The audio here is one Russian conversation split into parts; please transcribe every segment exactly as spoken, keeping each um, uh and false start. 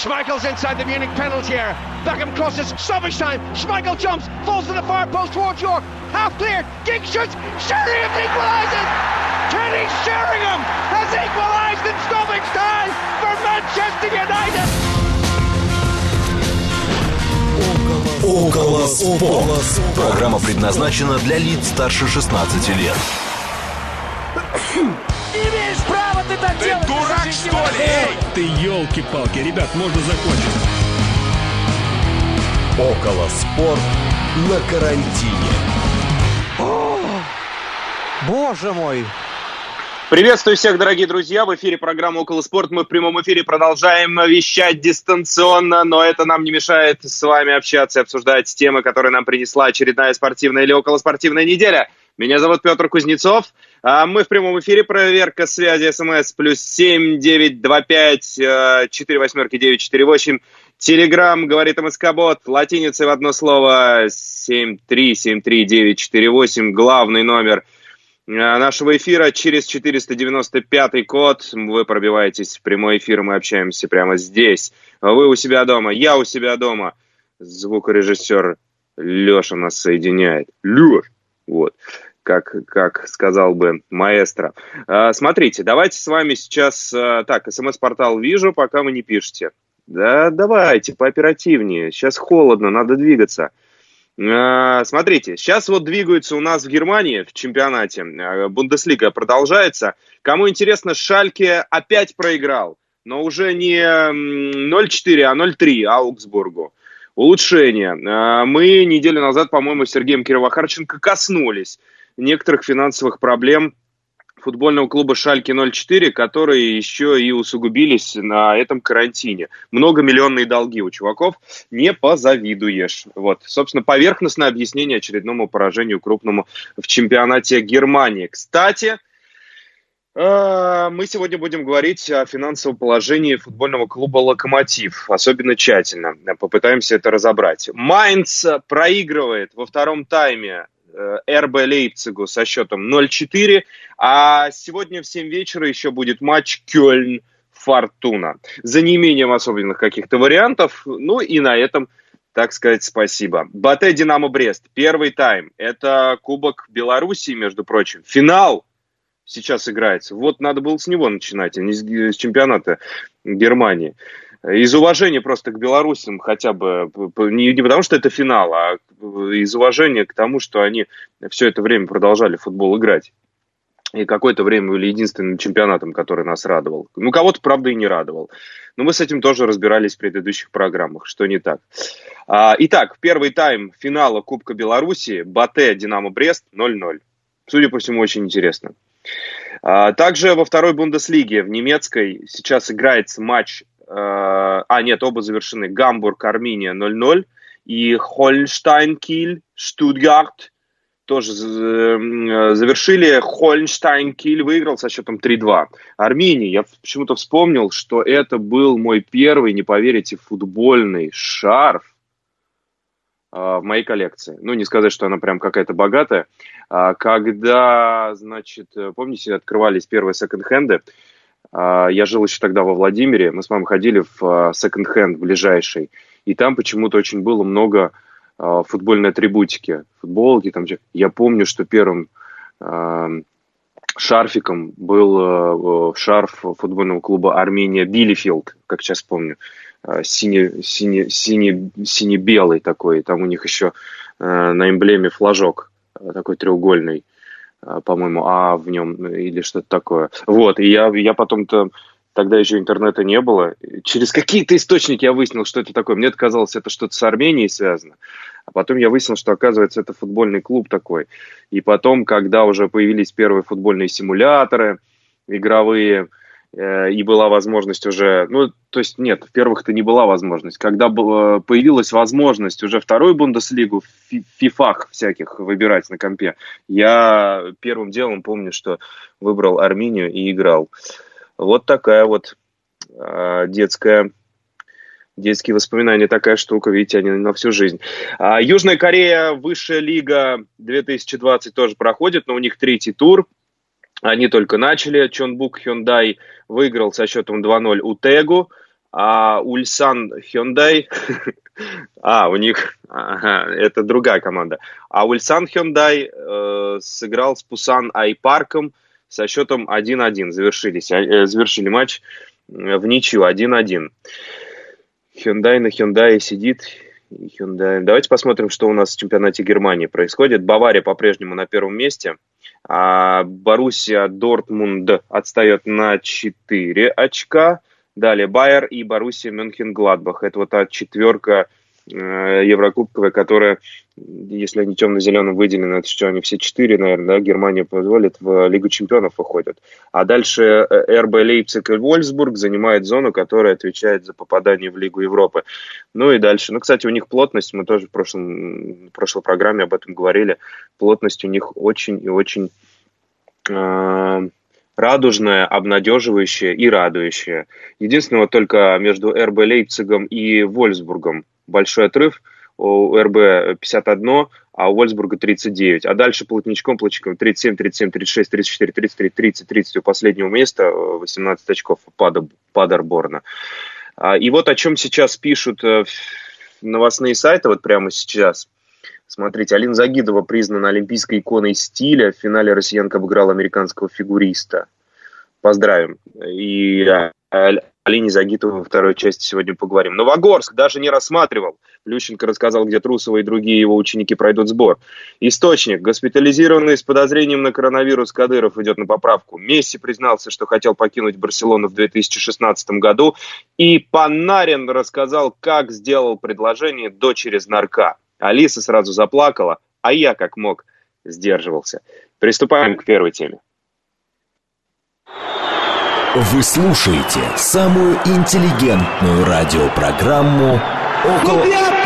Schmeichel's inside the Munich penalty area. Beckham crosses, stoppage time. Schmeichel jumps, falls to the far post towards York. Half clear, Giggs shoots, Sheringham equalises! Kenny Sheringham has equalised in stoppage time for Manchester United! Около спорта. Программа предназначена для лиц старше шестнадцати лет. Имеешь право ты так Ты делать! дурак, что ли? Эй! Ты елки-палки, ребят, можно закончить. Около спорт на карантине. О, боже мой! Приветствую всех, дорогие друзья. В эфире программа «Около спорт». Мы в прямом эфире продолжаем вещать дистанционно, но это нам не мешает с вами общаться и обсуждать темы, которые нам принесла очередная спортивная или околоспортивная неделя. Меня зовут Петр Кузнецов. Мы в прямом эфире. Проверка связи СМС плюс семь девять два пять четыре восьмерки девять четыре восемь. Телеграм, говорит МСК-бот, латиницей в одно слово семь три семь три девять четыре восемь. Главный номер нашего эфира через четыреста девяносто пятый код. Вы пробиваетесь в прямой эфир, мы общаемся прямо здесь. Вы у себя дома, я у себя дома. Звукорежиссер Леша нас соединяет. Леш! Вот, как, как сказал бы маэстро. А, смотрите, давайте с вами сейчас... А, так, СМС-портал вижу, пока вы не пишете. Да давайте, пооперативнее. Сейчас холодно, надо двигаться. А, смотрите, сейчас вот двигаются у нас в Германии в чемпионате. Бундеслига продолжается. Кому интересно, Шальке опять проиграл. Но уже не ноль четыре, а ноль три Аугсбургу. Улучшение. Мы неделю назад, по-моему, с Сергеем Кировохарченко коснулись некоторых финансовых проблем футбольного клуба Шальке ноль четыре, которые еще и усугубились на этом карантине. Многомиллионные долги у чуваков, не позавидуешь. Вот, собственно, поверхностное объяснение очередному поражению крупному в чемпионате Германии. Кстати, мы сегодня будем говорить о финансовом положении футбольного клуба «Локомотив». Особенно тщательно попытаемся это разобрать. Майнц проигрывает во втором тайме эр бэ Лейпцигу со счетом ноль четыре. А сегодня в семь вечера еще будет матч Кёльн-Фортуна. За неимением особенных каких-то вариантов. Ну и на этом, так сказать, спасибо. БАТЭ «Динамо Брест». Первый тайм. Это Кубок Белоруссии, между прочим. Финал сейчас играется. Вот надо было с него начинать, а не с чемпионата Германии. Из уважения просто к белорусам хотя бы, не, не потому что это финал, а из уважения к тому, что они все это время продолжали в футбол играть. И какое-то время были единственным чемпионатом, который нас радовал. Ну, кого-то, правда, и не радовал. Но мы с этим тоже разбирались в предыдущих программах, что не так. Итак, первый тайм финала Кубка Белоруссии. БАТЭ «Динамо Брест» ноль ноль. Судя по всему, очень интересно. Также во второй Бундеслиге в немецкой сейчас играется матч. А, нет, оба завершены. Гамбург, Арминия ноль ноль. И Хольнштайн, Киль, Штутгарт тоже завершили. Хольнштайн, Киль выиграл со счетом три два. Арминия, я почему-то вспомнил, что это был мой первый, не поверите, футбольный шарф в моей коллекции. Ну, не сказать, что она прям какая-то богатая. Когда, значит, помните, открывались первые секонд-хенды, я жил еще тогда во Владимире, мы с мамой ходили в секонд-хенд ближайший, и там почему-то очень было много футбольной атрибутики, футболки. Там. Я помню, что первым шарфиком был шарф футбольного клуба «Армения» Билефилд, как сейчас помню. Сине, сине, сине, сине-белый такой, там у них еще э, на эмблеме флажок такой треугольный, э, по-моему, А в нем или что-то такое. Вот, и я, я потом-то, тогда еще интернета не было, через какие-то источники я выяснил, что это такое. Мне казалось, это что-то с Арменией связано, а потом я выяснил, что, оказывается, это футбольный клуб такой. И потом, когда уже появились первые футбольные симуляторы игровые, и была возможность уже, ну, то есть нет, в первых-то не была возможность. Когда появилась возможность уже вторую Бундеслигу в фифах всяких выбирать на компе, я первым делом помню, что выбрал Армению и играл. Вот такая вот э, детская, детские воспоминания, такая штука, видите, они на всю жизнь. А Южная Корея, высшая лига две тысячи двадцать тоже проходит, но у них третий тур. Они только начали. Чонбук Hyundai выиграл со счетом два ноль у Тегу. А Ульсан Hyundai, а, у них, ага, это другая команда. А Ульсан Hyundai э, сыграл с Пусан Айпарком со счетом один-один. Завершились, э, завершили матч в ничью один-один. Hyundai на Hyundai сидит. Hyundai. Давайте посмотрим, что у нас в чемпионате Германии происходит. Бавария по-прежнему на первом месте. А Боруссия Дортмунд отстает на четыре очка. Далее Байер и Боруссия Мюнхен-Гладбах. Это вот та четверка э, еврокубковая, которая, если они темно-зеленым выделены, это что, они все четыре, наверное, да, Германия позволит, в Лигу чемпионов выходят. А дальше эр бэ Лейпциг и Вольфсбург занимают зону, которая отвечает за попадание в Лигу Европы. Ну и дальше. Ну, кстати, у них плотность, мы тоже в, прошлом, в прошлой программе об этом говорили, плотность у них очень и очень... Э, радужная, обнадеживающая и радующая. Единственное, вот только между эр бэ Лейпцигом и Вольфсбургом большой отрыв. У эр бэ пятьдесят один, а у Вольфсбурга тридцать девять. А дальше плотничком, плотничком тридцать семь, тридцать семь, тридцать шесть, тридцать четыре, тридцать три, тридцать, тридцать у последнего места, восемнадцать очков Падерборна. И вот о чем сейчас пишут новостные сайты, вот прямо сейчас. Смотрите, Алина Загидова признана олимпийской иконой стиля. В финале россиянка обыграла американского фигуриста. Поздравим. И о Алине Загитовой во второй части сегодня поговорим. Новогорск даже не рассматривал. Плющенко рассказал, где Трусова и другие его ученики пройдут сбор. Источник. Госпитализированный с подозрением на коронавирус Кадыров идет на поправку. Месси признался, что хотел покинуть Барселону в две тысячи шестнадцатом году. И Панарин рассказал, как сделал предложение дочери знарка. Алиса сразу заплакала, а я, как мог, сдерживался. Приступаем к первой теме. Вы слушаете самую интеллигентную радиопрограмму «Около...»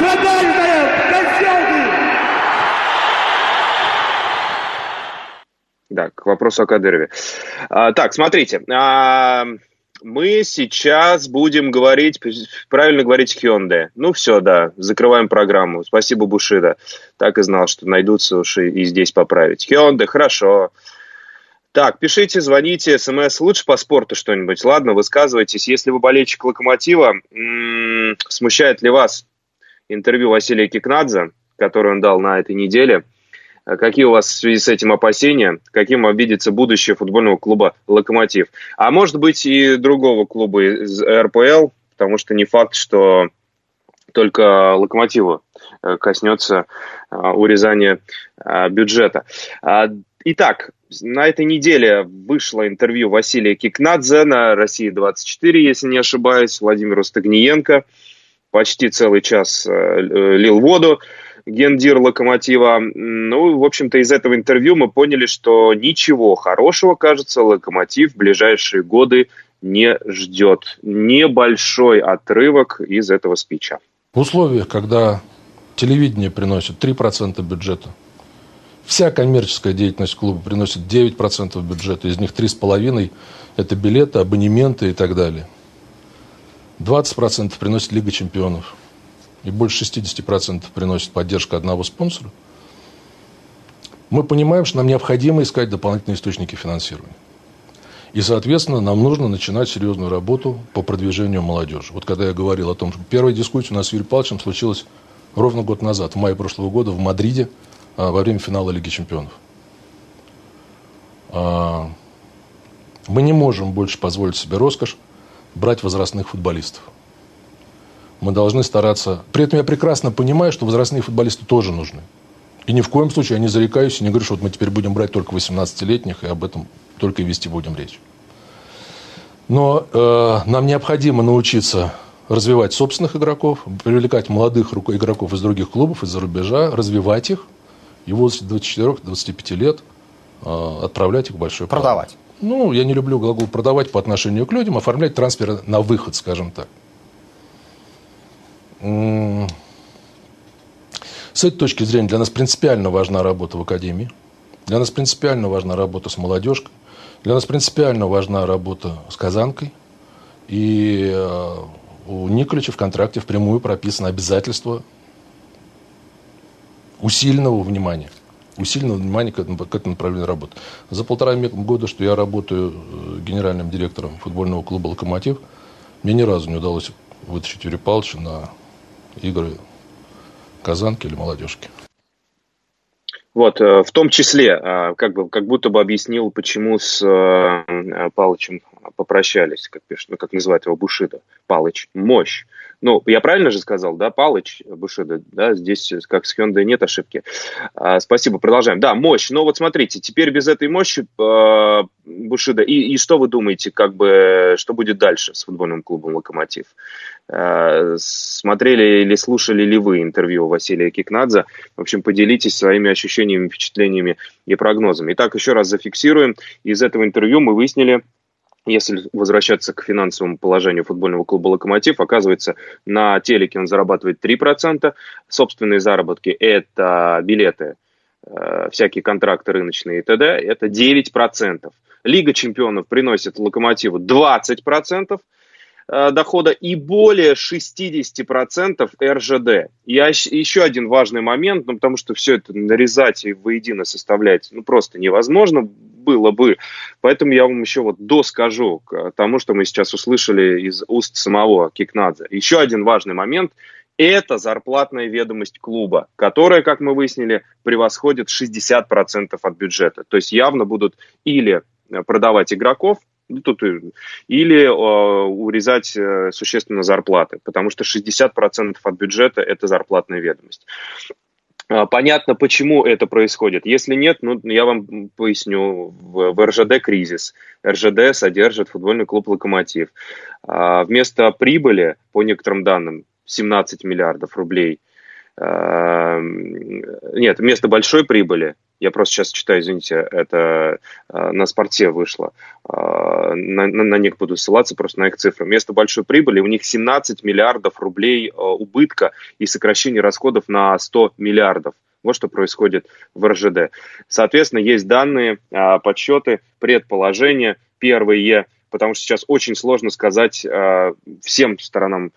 Да, к вопросу о Кадырове. А, так, смотрите. А... Мы сейчас будем говорить, правильно говорить, Hyundai. Ну все, да, закрываем программу. Спасибо, Бушида. Так и знал, что найдутся уж и, и здесь поправить. Hyundai, хорошо. Так, пишите, звоните, смс. Лучше по спорту что-нибудь. Ладно, высказывайтесь. Если вы болельщик Локомотива, м-м, смущает ли вас интервью Василия Кикнадзе, которое он дал на этой неделе? Какие у вас в связи с этим опасения? Каким обидится будущее футбольного клуба «Локомотив»? А может быть и другого клуба из эр пэ эл, потому что не факт, что только «Локомотиву» коснется урезания бюджета. Итак, на этой неделе вышло интервью Василия Кикнадзе на Россия двадцать четыре, если не ошибаюсь, Владимиру Стагниенко. Почти целый час лил воду гендир «Локомотива». Ну, в общем-то, из этого интервью мы поняли, что ничего хорошего, кажется, «Локомотив» в ближайшие годы не ждет. Небольшой отрывок из этого спича. В условиях, когда телевидение приносит три процента бюджета, вся коммерческая деятельность клуба приносит девять процентов бюджета, из них три целых пять десятых – это билеты, абонементы и так далее. двадцать процентов приносит Лига чемпионов. И больше шестьдесят процентов приносит поддержка одного спонсора, мы понимаем, что нам необходимо искать дополнительные источники финансирования. И, соответственно, нам нужно начинать серьезную работу по продвижению молодежи. Вот когда я говорил о том, что первая дискуссия у нас с Юрием Павловичем случилась ровно год назад, в мае прошлого года, в Мадриде, во время финала Лиги чемпионов. Мы не можем больше позволить себе роскошь брать возрастных футболистов. Мы должны стараться... При этом я прекрасно понимаю, что возрастные футболисты тоже нужны. И ни в коем случае я не зарекаюсь и не говорю, что вот мы теперь будем брать только восемнадцатилетних, и об этом только и вести будем речь. Но э, нам необходимо научиться развивать собственных игроков, привлекать молодых игроков из других клубов, из-за рубежа, развивать их, и в возрасте двадцати четырёх - двадцати пяти лет э, отправлять их в большой план. Продавать. Ну, я не люблю глагол «продавать» по отношению к людям, оформлять трансферы на выход, скажем так. С этой точки зрения для нас принципиально важна работа в академии, для нас принципиально важна работа с молодежкой, для нас принципиально важна работа с Казанкой. И у Николича в контракте впрямую прописано обязательство усиленного внимания. Усиленного внимания к этому, к этому направлению работы. За полтора года, что я работаю генеральным директором футбольного клуба «Локомотив», мне ни разу не удалось вытащить Юрия Павловича на игры Казанки или молодежки. Вот, в том числе, как бы, как будто бы объяснил, почему с Палычем попрощались, как пишет, ну, как называют его Бушидо. Палыч, мощь. Ну, я правильно же сказал, да, Палыч, Бушидо, да, здесь, как с Hyundai, нет ошибки. А, спасибо, продолжаем. Да, мощь, но вот смотрите, теперь без этой мощи э, Бушидо, и, и что вы думаете, как бы, что будет дальше с футбольным клубом «Локомотив»? Э, смотрели или слушали ли вы интервью Василия Кикнадзе? В общем, поделитесь своими ощущениями, впечатлениями и прогнозами. Итак, еще раз зафиксируем. Из этого интервью мы выяснили, если возвращаться к финансовому положению футбольного клуба «Локомотив», оказывается, на телеке он зарабатывает три процента. Собственные заработки – это билеты, э, всякие контракты рыночные и т.д. – это девять процентов. Лига чемпионов приносит «Локомотиву» двадцать процентов э, дохода и более шестьдесят процентов эр жэ дэ. И еще один важный момент, ну, потому что все это нарезать и воедино составлять ну, просто невозможно было бы. Поэтому я вам еще вот доскажу к тому, что мы сейчас услышали из уст самого Кикнадзе. Еще один важный момент – это зарплатная ведомость клуба, которая, как мы выяснили, превосходит шестьдесят процентов от бюджета. То есть явно будут или продавать игроков, ну, тут, или э, урезать э, существенно зарплаты, потому что шестьдесят процентов от бюджета – это зарплатная ведомость. Понятно, почему это происходит. Если нет, ну, я вам поясню. В, в эр жэ дэ кризис. эр жэ дэ содержит футбольный клуб «Локомотив». А вместо прибыли, по некоторым данным, семнадцать миллиардов рублей. А, нет, вместо большой прибыли, я просто сейчас читаю, извините, это а, на Спорте вышло. А, на, на, на них буду ссылаться, просто на их цифры. Вместо большой прибыли у них семнадцать миллиардов рублей а, убытка и сокращение расходов на сто миллиардов. Вот что происходит в эр жэ дэ. Соответственно, есть данные, а, подсчеты, предположения первые, потому что сейчас очень сложно сказать а, всем сторонам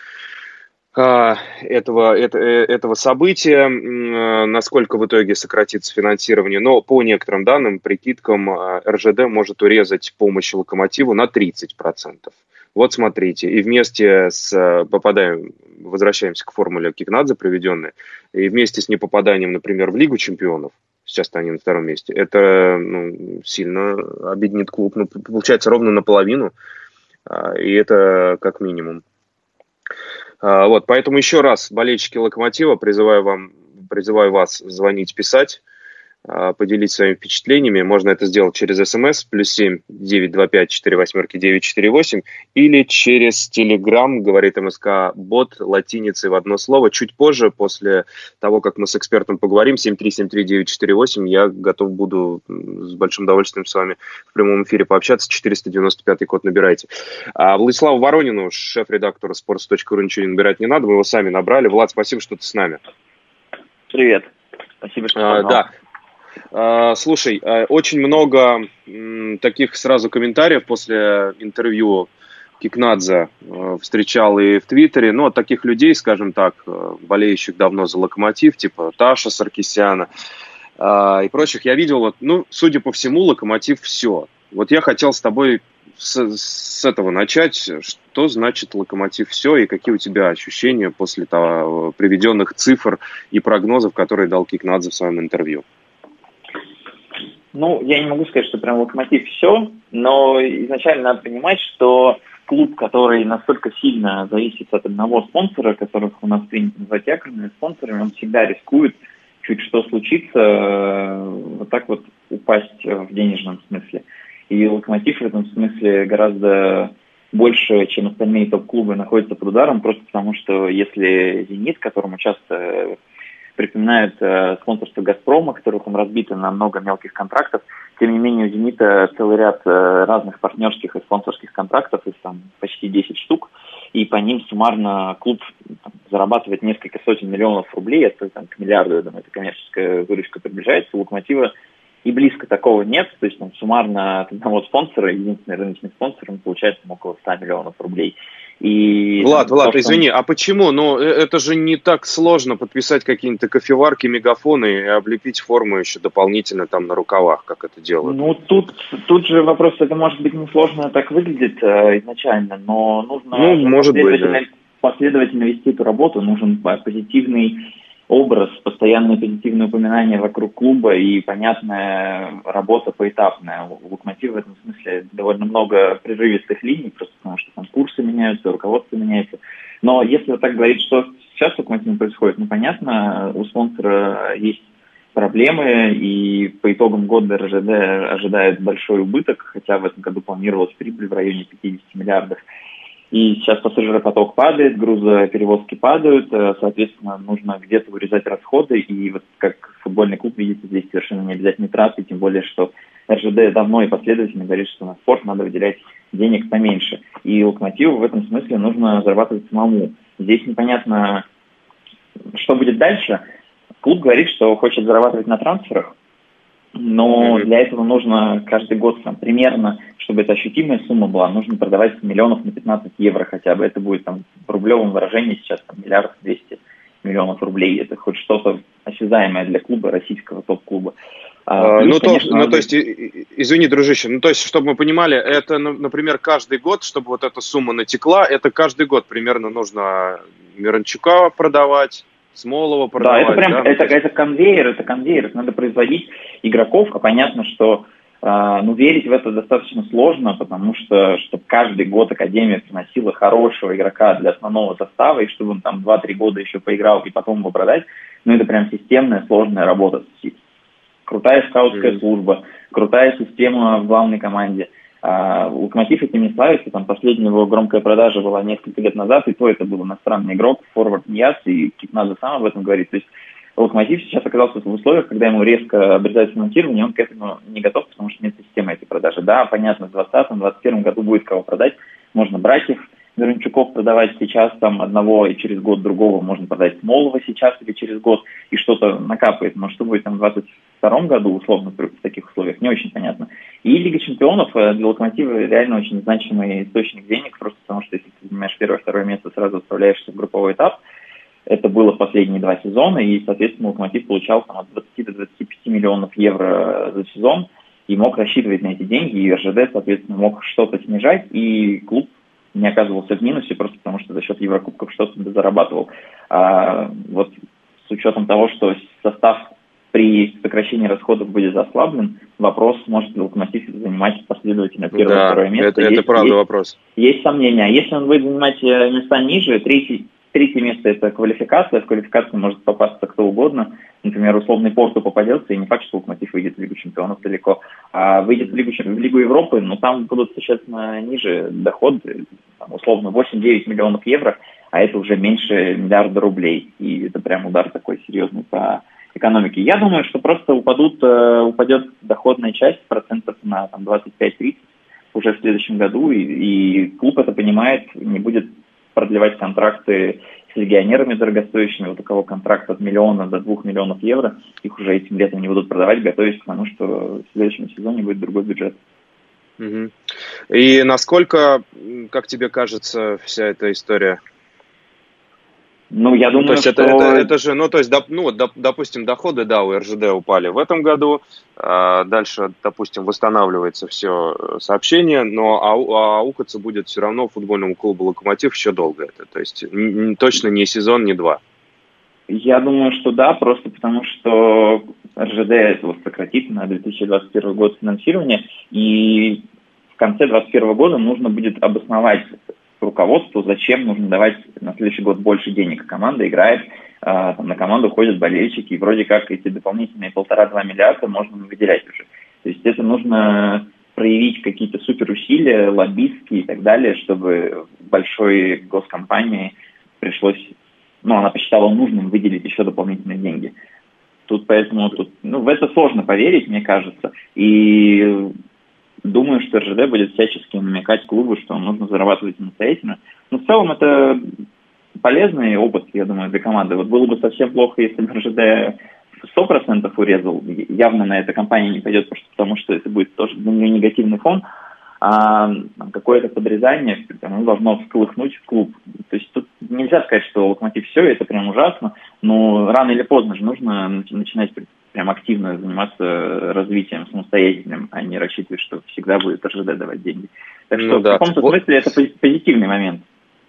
Этого, это, этого события, насколько в итоге сократится финансирование. Но по некоторым данным, прикидкам, эр жэ дэ может урезать помощь «Локомотиву» на тридцать процентов. Вот смотрите, и вместе с попадаем, возвращаемся к формуле Кикнадзе приведенной, и вместе с непопаданием, например, в Лигу чемпионов, сейчас-то они на втором месте, это ну, сильно обеднит клуб, ну, получается ровно наполовину, и это как минимум. Вот, поэтому еще раз, болельщики «Локомотива», призываю, вам, призываю вас звонить, писать, поделиться своими впечатлениями. Можно это сделать через СМС плюс семь девять два пять четыре восьмерки девять четыре восемь или через Телеграм, говорит МСК бот, латиницей в одно слово. Чуть позже, после того, как мы с экспертом поговорим, семь три семь три девять четыре восемь, я готов буду с большим удовольствием с вами в прямом эфире пообщаться. четыреста девяносто пятый код набирайте. А Владиславу Воронину, шеф-редактору спортс точка ру, ничего не набирать не надо, мы его сами набрали. Влад, спасибо, что ты с нами. Привет. Спасибо, что а, да. Слушай, очень много таких сразу комментариев после интервью Кикнадзе встречал и в Твиттере, ну, от таких людей, скажем так, болеющих давно за «Локомотив», типа Таша Саркисяна и прочих, я видел, вот, ну, судя по всему, «Локомотив» все. Вот я хотел с тобой с, с этого начать. Что значит «Локомотив» все и какие у тебя ощущения после того, приведенных цифр и прогнозов, которые дал Кикнадзе в своем интервью? Ну, я не могу сказать, что прям «Локомотив» все, но изначально надо понимать, что клуб, который настолько сильно зависит от одного спонсора, которых у нас принято называть якорными спонсорами, он всегда рискует, чуть что случится, вот так вот упасть в денежном смысле. И «Локомотив» в этом смысле гораздо больше, чем остальные топ-клубы, находится под ударом, просто потому что если «Зенит», которому часто припоминают э, спонсорство «Газпрома», которое там разбито на много мелких контрактов. Тем не менее, у «Зенита» целый ряд э, разных партнерских и спонсорских контрактов, их там почти десять штук, и по ним суммарно клуб там зарабатывает несколько сотен миллионов рублей, это там, к миллиарду, я думаю, эта коммерческая выручка приближается. У «Локомотива» и близко такого нет, то есть там суммарно от одного спонсора, единственный рыночный спонсор, он получает там, около ста миллионов рублей. И, Влад, там, Влад, то, извини, что... а почему? Ну, это же не так сложно подписать какие-то кофеварки, мегафоны и облепить форму еще дополнительно там на рукавах, как это делают. Ну, тут, тут же вопрос, это может быть несложно так выглядит э, изначально, но нужно ну, может быть, последовательно, да. последовательно вести эту работу, нужен позитивный образ, постоянное позитивное упоминание вокруг клуба и понятная работа поэтапная. У Локомотива в этом смысле довольно много прерывистых линий, просто потому что там курсы меняются, руководство меняется. Но если вот так говорить, что сейчас в Локомотиве происходит, ну понятно, у спонсора есть проблемы, и по итогам года РЖД ожидает большой убыток, хотя в этом году планировалась прибыль в районе пятьдесят миллиардов. И сейчас пассажиропоток падает, грузоперевозки падают, соответственно, нужно где-то урезать расходы, и вот как футбольный клуб, видите, здесь совершенно не обязательно траты, тем более, что РЖД давно и последовательно говорит, что на спорт надо выделять денег поменьше. И Локомотиву в этом смысле нужно зарабатывать самому. Здесь непонятно, что будет дальше. Клуб говорит, что хочет зарабатывать на трансферах, но для этого нужно каждый год там, примерно, чтобы это ощутимая сумма была, нужно продавать миллионов на пятнадцать евро хотя бы. Это будет там в рублевом выражении сейчас там, миллиард двести миллионов рублей. Это хоть что-то осязаемое для клуба, российского топ-клуба. А, плюс, ну, конечно, то, ну, то есть, извини, дружище, ну, то есть, чтобы мы понимали, это, например, каждый год, чтобы вот эта сумма натекла, это каждый год примерно нужно Миранчука продавать, Смолова продавать. Да, это прям, да? это, это конвейер, это конвейер, надо производить игроков, а понятно, что э, ну, верить в это достаточно сложно, потому что, чтобы каждый год Академия приносила хорошего игрока для основного состава, и чтобы он там два-три года еще поиграл и потом его продать, ну, это прям системная, сложная работа. Крутая скаутская mm-hmm. служба, крутая система в главной команде. А, Локомотив этим не славится, там последняя его громкая продажа была несколько лет назад, и то это был иностранный игрок, форвард Ньяс, и Китнадзе сам об этом говорит. То есть Локомотив сейчас оказался в условиях, когда ему резко обрезают финансирование, он к этому не готов, потому что нет системы этой продажи. Да, понятно, в двадцатом, двадцать первом году будет кого продать, можно братьев Миранчуков продавать сейчас, там, одного и через год другого, можно продать Смолова сейчас или через год, и что-то накапает. Но что будет там в двадцать втором году, условно, в таких условиях, не очень понятно. И Лига чемпионов для Локомотива реально очень значимый источник денег, просто потому что если ты занимаешь первое-второе место, сразу отправляешься в групповой этап. Это было последние два сезона, и, соответственно, Локомотив получал там, от двадцати до двадцати пяти миллионов евро за сезон, и мог рассчитывать на эти деньги, и РЖД, соответственно, мог что-то снижать, и клуб не оказывался в минусе, просто потому что за счет Еврокубков что-то зарабатывал. А вот с учетом того, что состав при сокращении расходов будет ослаблен, вопрос, может ли Локомотив занимать последовательно первое да, второе место. Это, это есть, правда есть, вопрос. Есть сомнения. А если он будет занимать места ниже, третий, третье место это квалификация, в квалификации может попасться кто угодно. Например, условный Порту попадется, и не факт, что Локомотив выйдет в Лигу чемпионов далеко. А выйдет в Лигу, в Лигу Европы, но там будут существенно ниже доходы, там, условно восемь-девять миллионов евро, а это уже меньше миллиарда рублей. И это прям удар такой серьезный по экономике. Я думаю, что просто упадут, упадет доходная часть процентов на там, двадцать пять-тридцать уже в следующем году, и, и клуб это понимает, не будет продлевать контракты с легионерами дорогостоящими, вот у кого контракт от миллиона до двух миллионов евро, их уже этим летом не будут продавать, готовясь к тому, что в следующем сезоне будет другой бюджет. Угу. И насколько, как тебе кажется, вся эта история? Ну, я думаю, ну, то есть что... это, это, это же, ну, то есть, доп, ну, доп, допустим, доходы, да, у РЖД упали в этом году, а дальше, допустим, восстанавливается все сообщение, но ау, аукаться будет все равно футбольному клубу «Локомотив» еще долго это, то есть н- точно не сезон, не два. Я думаю, что да, просто потому что РЖД этого сократит на две тысячи двадцать первый год финансирование, и в конце двадцать первого года нужно будет обосновать руководству, зачем нужно давать на следующий год больше денег. Команда играет, там, на команду ходят болельщики, и вроде как эти дополнительные полтора-два миллиарда можно выделять уже. То есть это нужно проявить какие-то суперусилия, лоббистские и так далее, чтобы большой госкомпании пришлось, ну, она посчитала нужным выделить еще дополнительные деньги. Тут поэтому, тут, ну, в это сложно поверить, мне кажется, и думаю, что РЖД будет всячески намекать клубу, что нужно зарабатывать самостоятельно. Но в целом это полезный опыт, я думаю, для команды. Вот было бы совсем плохо, если бы РЖД сто процентов урезал. Явно на это компания не пойдет, потому что это будет тоже для нее негативный фон. А какое-то подрезание оно должно всколыхнуть в клуб. То есть тут нельзя сказать, что Локомотив все, это прям ужасно, но рано или поздно же нужно начинать прям активно заниматься развитием самостоятельным, а не рассчитывать, что всегда будет РЖД давать деньги. Так что ну, да. в каком-то вот. смысле это позитивный момент.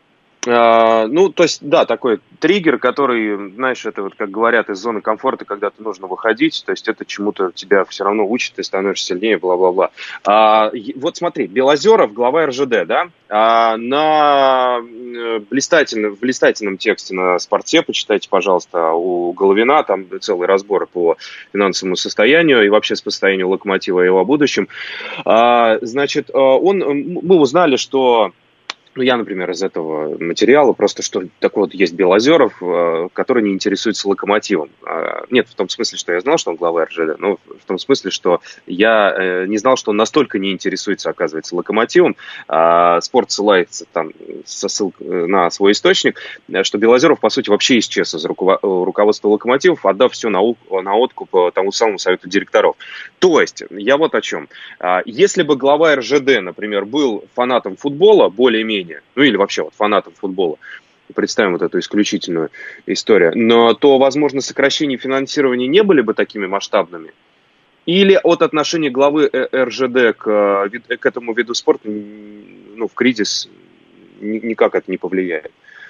А, ну, то есть, да, такой триггер, который, знаешь, это вот, как говорят, из зоны комфорта, когда ты нужно выходить, то есть это чему-то тебя все равно учит, ты становишься сильнее, бла-бла-бла. А, вот смотри, Белозеров, глава эр жэ дэ, да, а, на блистательном, в блистательном тексте на «Спорте», почитайте, пожалуйста, у Головина, там целый разбор по финансовому состоянию и вообще с состоянием «Локомотива» и его будущем. А, значит, он, мы узнали, что Ну, я, например, из этого материала просто, что такой вот есть Белозеров, который не интересуется «Локомотивом». Нет, в том смысле, что я знал, что он глава эр жэ дэ, но в том смысле, что я не знал, что он настолько не интересуется, оказывается, «Локомотивом». Спорт ссылается там со ссылкой на свой источник, что Белозеров, по сути, вообще исчез из руководства «Локомотивов», отдав все на, на откуп тому самому совету директоров. То есть, я вот о чем. Если бы глава эр жэ дэ, например, был фанатом футбола, более-менее, ну или вообще вот фанатом футбола, представим вот эту исключительную историю, но то, возможно, сокращения финансирования не были бы такими масштабными? Или от отношения главы эр жэ дэ к, к этому виду спорта, ну, в кризис никак это не повлияет?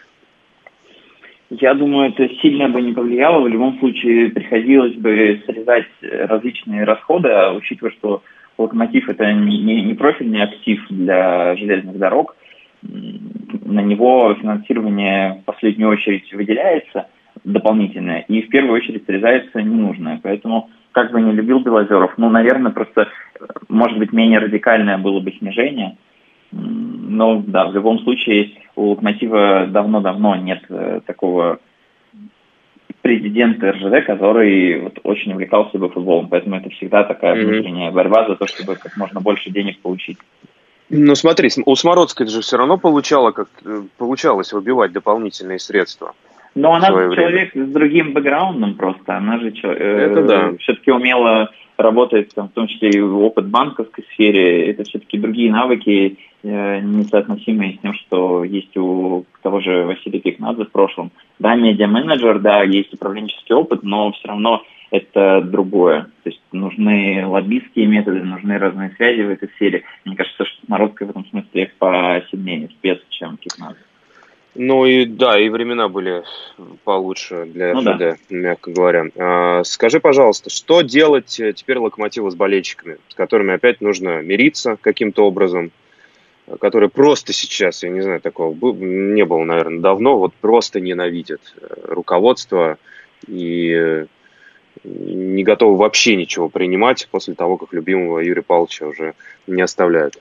Я думаю, это сильно бы не повлияло. В любом случае приходилось бы срезать различные расходы, а учитывая, что «Локомотив» — это не, не, не профильный актив для железных дорог, на него финансирование в последнюю очередь выделяется дополнительное, и в первую очередь срезается ненужное. Поэтому, как бы не любил Белозеров, ну, наверное, просто, может быть, менее радикальное было бы снижение. Но, да, в любом случае, у «Локомотива» давно-давно нет такого президента эр жэ дэ, который вот очень увлекался бы футболом. Поэтому это всегда такая внутренняя борьба за то, чтобы как можно больше денег получить. Ну, смотри, у Смородской же все равно получало, как, получалось выбивать дополнительные средства. Но она же человек с другим бэкграундом просто. Она же это, э, да. все-таки умела работать, там, в том числе и опыт в банковской сфере. Это все-таки другие навыки, э, несоотносимые с тем, что есть у того же Василия Кикнадзе в прошлом. Да, медиа-менеджер, да, есть управленческий опыт, но все равно это другое. То есть нужны лоббистские методы, нужны разные связи в этой сфере. Мне кажется, что Смородская в этом смысле посильнее спец, чем Кикнадзе. Ну и да, и времена были получше для эр жэ дэ, ну, да. мягко говоря. А, скажи, пожалуйста, что делать теперь «Локомотиву» с болельщиками, с которыми опять нужно мириться каким-то образом, которые просто сейчас, я не знаю, такого не было, наверное, давно, вот просто ненавидят руководство и не готовы вообще ничего принимать после того, как любимого Юрия Павловича уже не оставляют?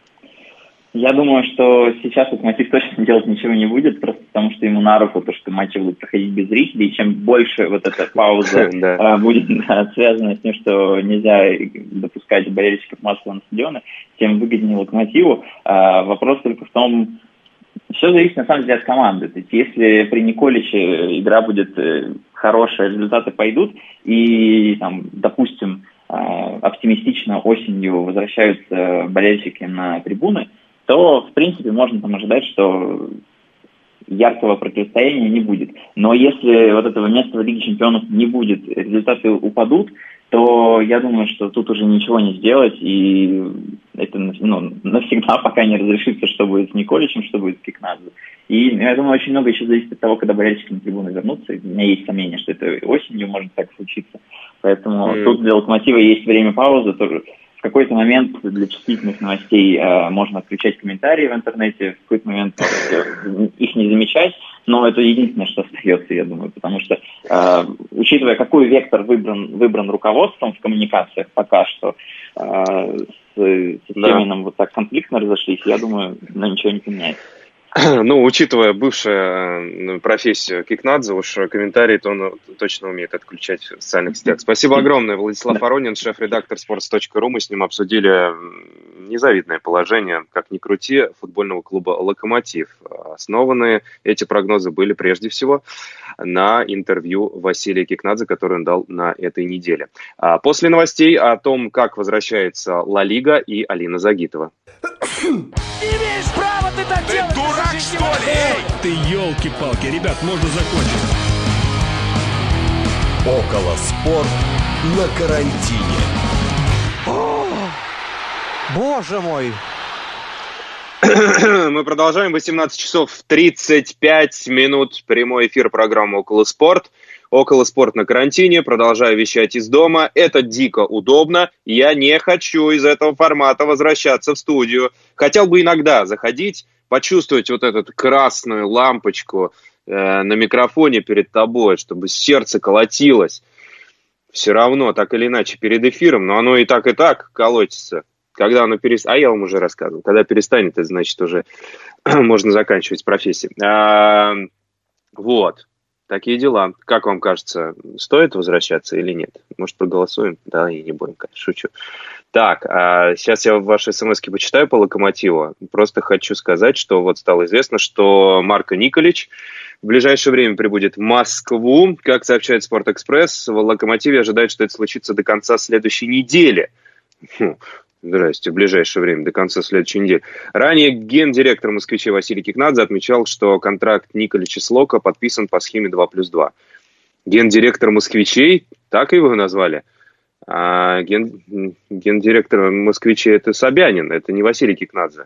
Я думаю, что сейчас «Локомотив» точно делать ничего не будет, просто потому что ему на руку то, что матчи будут проходить без зрителей, и чем больше вот эта пауза будет связана с тем, что нельзя допускать болельщиков массово на стадионы, тем выгоднее «Локомотиву». Вопрос только в том, все зависит на самом деле от команды. То есть если при Николиче игра будет хорошая, результаты пойдут, и, там, допустим, оптимистично осенью возвращаются болельщики на трибуны, то, в принципе, можно там ожидать, что яркого противостояния не будет. Но если вот этого места в Лиге Чемпионов не будет, результаты упадут, то я думаю, что тут уже ничего не сделать, и это, ну, навсегда пока не разрешится, что будет с Николичем, что будет с Кикнадзе. И я думаю, очень много еще зависит от того, когда болельщики на трибуны вернутся. У меня есть сомнение, что это осенью может так случиться. Поэтому mm. тут для «Локомотива» есть время паузы тоже. В какой-то момент для чувствительных новостей э, можно включать комментарии в интернете, в какой-то момент э, их не замечать, но это единственное, что остается, я думаю, потому что, э, учитывая, какой вектор выбран, выбран руководством в коммуникациях пока что, э, с, с Семеном да. вот так конфликтно разошлись, я думаю, на ничего не поменяется. Ну, учитывая бывшую профессию Кикнадзе, уж комментарии-то он точно умеет отключать в социальных сетях. Спасибо огромное. Владислав Воронин, шеф-редактор спортс точка ру. Мы с ним обсудили незавидное положение, как ни крути, футбольного клуба «Локомотив». Основаны эти прогнозы были прежде всего на интервью Василия Кикнадзе, которое он дал на этой неделе. А после новостей о том, как возвращается Ла Лига, и Алина Загитова. Имеешь право ты так делать! Ты дурак, что ли? Эй, ты елки-палки, ребят, можно закончить. Около спорт на карантине. О, боже мой! Мы продолжаем. восемнадцать часов тридцать пять минут. Прямой эфир программы «Около спорт». «Около спорт» на карантине. Продолжаю вещать из дома. Это дико удобно. Я не хочу из этого формата возвращаться в студию. Хотел бы иногда заходить, почувствовать вот эту красную лампочку э, на микрофоне перед тобой, чтобы сердце колотилось. Все равно, так или иначе, перед эфиром. Но оно и так, и так колотится. Когда оно перестанет, а я вам уже рассказывал, когда перестанет, это значит уже можно заканчивать профессию. А, вот, такие дела. Как вам кажется, стоит возвращаться или нет? Может, проголосуем? Да, и не будем, конечно, шучу. Так, а сейчас я ваши смс-ки почитаю по Локомотиву. Просто хочу сказать, что вот стало известно, что Марко Николич в ближайшее время прибудет в Москву. Как сообщает Спортэкспресс, в Локомотиве ожидают, что это случится до конца следующей недели. Здрасте, в ближайшее время, до конца следующей недели. Ранее гендиректор москвичей Василий Кикнадзе отмечал, что контракт Николича с Локо подписан по схеме два плюс два. Гендиректор москвичей, так его назвали. А ген, гендиректор москвичей это Собянин, это не Василий Кикнадзе.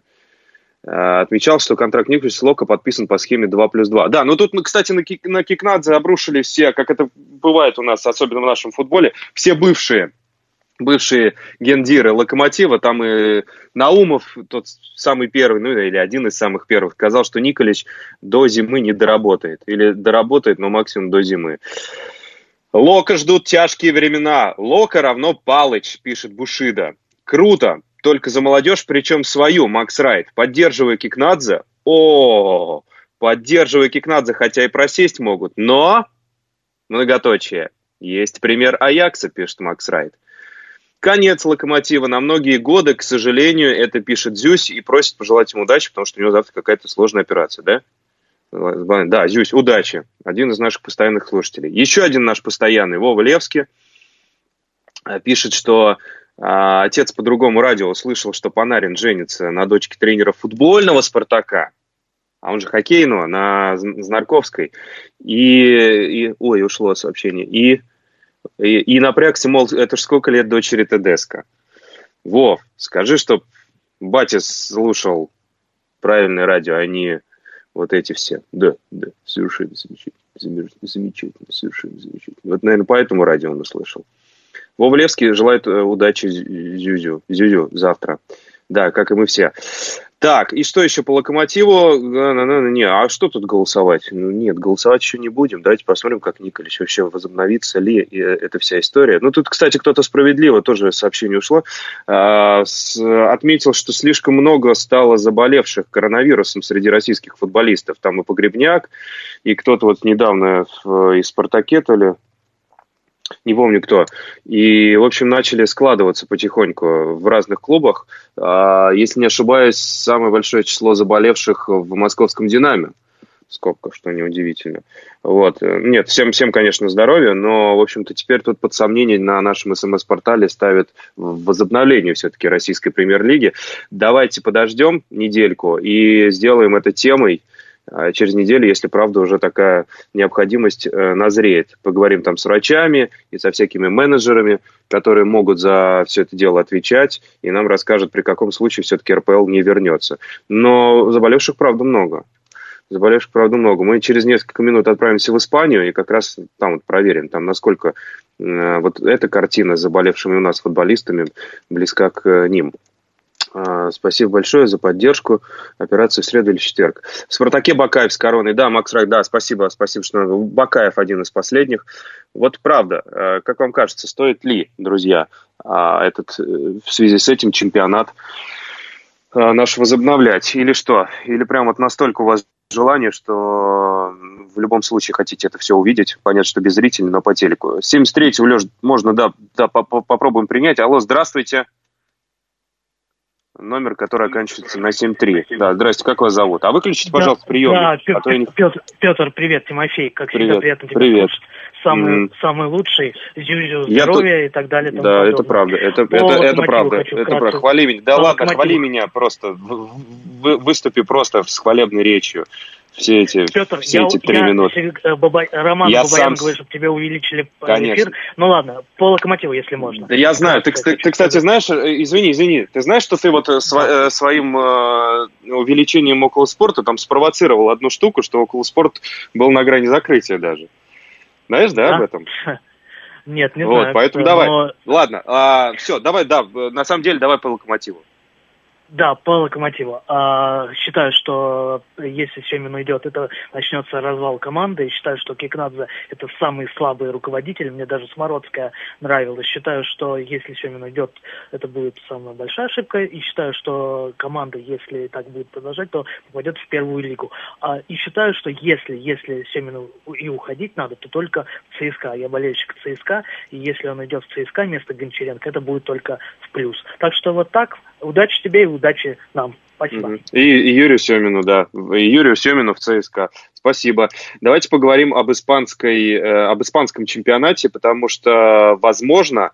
А, отмечал, что контракт Николича с Локо подписан по схеме два плюс два. Да, ну тут, кстати, на, Кик, на Кикнадзе обрушили все, как это бывает у нас, особенно в нашем футболе, все бывшие. Бывшие гендиры Локомотива, там и Наумов, тот самый первый, ну или один из самых первых, сказал, что Николич до зимы не доработает. Или доработает, но максимум до зимы. Локо ждут тяжкие времена. Локо равно Палыч, пишет Бушида. Круто, только за молодежь, причем свою, Макс Райт. Поддерживая Кикнадзе. О, поддерживая Кикнадзе, хотя и просесть могут. Но, многоточие, есть пример Аякса, пишет Макс Райт. Конец Локомотива на многие годы, к сожалению, это пишет Зюсь и просит пожелать ему удачи, потому что у него завтра какая-то сложная операция, да? Да, Зюсь, удачи. Один из наших постоянных слушателей. Еще один наш постоянный, Вова Левский, пишет, что а, отец по другому радио слышал, что Панарин женится на дочке тренера футбольного «Спартака», а он же хоккейного, на Знарковской. И, и ой, ушло сообщение. И И, и напрягся, мол, это ж сколько лет дочери Тедеско. Вов, скажи, чтоб батя слушал правильное радио, а не вот эти все. Да, да, совершенно замечательно, замечательно, совершенно замечательно. Вот, наверное, по этому радио он услышал. Вова Левский желает удачи Зюзю, Зюзю завтра. Да, как и мы все. Так, и что еще по Локомотиву? Не, а что тут голосовать? Ну, нет, голосовать еще не будем. Давайте посмотрим, как Николич вообще возобновится ли эта вся история. Ну, тут, кстати, кто-то справедливо, тоже сообщение ушло, отметил, что слишком много стало заболевших коронавирусом среди российских футболистов. Там и Погребняк, и кто-то вот недавно из «Спартаке», то ли, не помню кто. И, в общем, начали складываться потихоньку в разных клубах. Если не ошибаюсь, самое большое число заболевших в московском «Динамо». В скобках, что неудивительно. Вот. Нет, всем, всем, конечно, здоровья, но, в общем-то, теперь тут под сомнение на нашем СМС-портале ставят возобновление все-таки российской премьер-лиги. Давайте подождем недельку и сделаем это темой. Через неделю, если, правда, уже такая необходимость э, назреет. Поговорим там с врачами и со всякими менеджерами, которые могут за все это дело отвечать, и нам расскажут, при каком случае все-таки эр пэ эл не вернется. Но заболевших, правда, много. Заболевших, правда, много. Мы через несколько минут отправимся в Испанию и как раз там вот проверим, там, насколько э, вот эта картина с заболевшими у нас футболистами близка к э, ним. Спасибо большое за поддержку. Операцию в среду или четверг. В «Спартаке» Бакаев с короной. Да, Макс Райт, да, спасибо, спасибо, что Бакаев один из последних. Вот правда, как вам кажется, стоит ли, друзья, этот, в связи с этим чемпионат наш возобновлять? Или что? Или прям вот настолько у вас желание, что в любом случае хотите это все увидеть? Понятно, что без зрителей, но по телеку. семьдесят третьего, Леш, можно, да, да попробуем принять. Алло, здравствуйте. Номер, который оканчивается на семь три. Да, здрасте, как вас зовут? А выключите, пожалуйста, да, прием. Да, Петр, а не... Петр, Петр, привет, Тимофей. Как привет, всегда, приятно тебя привет. слушать. Самый, mm. самый лучший, Зюзю, здоровья тут... и так далее. Да, подобное. Это правда, это, это, это правда, это правда. Хвали меня, да ладно, хвали меня просто, вы, выступи просто с хвалебной речью. все эти, Петр, все я, эти три я, минуты. Баба, Роман я Бабаян сам... говорит, чтобы тебе увеличили Конечно. эфир. Ну ладно, по Локомотиву, если можно. Да я знаю. Ты, ты, ты, кстати, знаешь, извини, извини, ты знаешь, что ты вот сво, своим э, увеличением около спорта там спровоцировал одну штуку, что около спорт был на грани закрытия даже. Знаешь, да, да? об этом? Нет, не вот, знаю. Поэтому но... давай. Ладно, а, все, давай, да, на самом деле давай по Локомотиву. Да, по Локомотиву. А, считаю, что если Семин уйдет, это начнется развал команды. И считаю, что Кикнадзе – это самый слабый руководитель. Мне даже Смородская нравилась. Считаю, что если Семин уйдет, это будет самая большая ошибка. И считаю, что команда, если так будет продолжать, то попадет в первую лигу. А, и считаю, что если, если Семину и уходить надо, то только в ЦСКА. Я болельщик ЦСКА. И если он идет в ЦСКА вместо Гончаренко, это будет только в плюс. Так что вот так. Удачи тебе и удачи нам. Спасибо. И, и Юрию Семину, да. И Юрию Семину в ЦСКА. Спасибо. Давайте поговорим об испанской, э, об испанском чемпионате, потому что, возможно,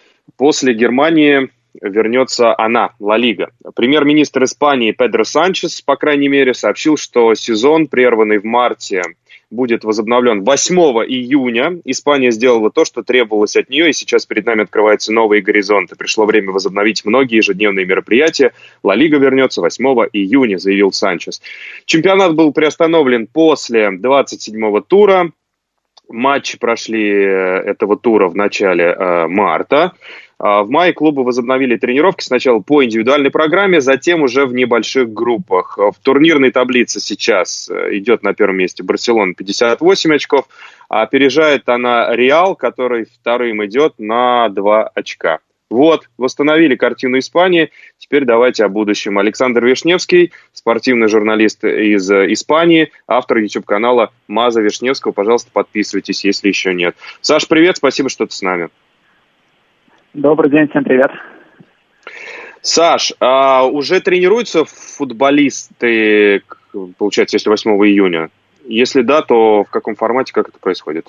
после Германии вернется она, Ла Лига. Премьер-министр Испании Педро Санчес, по крайней мере, сообщил, что сезон, прерванный в марте, будет возобновлен восьмого июня. Испания сделала то, что требовалось от нее, и сейчас перед нами открываются новые горизонты. Пришло время возобновить многие ежедневные мероприятия. Ла Лига вернется восьмого июня, заявил Санчес. Чемпионат был приостановлен после двадцать седьмого тура. Матчи прошли этого тура в начале э, марта. В мае клубы возобновили тренировки сначала по индивидуальной программе, затем уже в небольших группах. В турнирной таблице сейчас идет на первом месте Барселона пятьдесят восемь очков, а опережает она Реал, который вторым идет на два очка. Вот, восстановили картину Испании. Теперь давайте о будущем. Александр Вишневский, спортивный журналист из Испании, автор YouTube-канала Маза Вишневского. Пожалуйста, подписывайтесь, если еще нет. Саш, привет, спасибо, что ты с нами. Добрый день, всем привет. Саш, а уже тренируются футболисты, получается, если восьмого июня? Если да, то в каком формате, как это происходит?